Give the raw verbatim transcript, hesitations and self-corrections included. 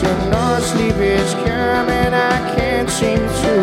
you know sleep is coming, I can't seem to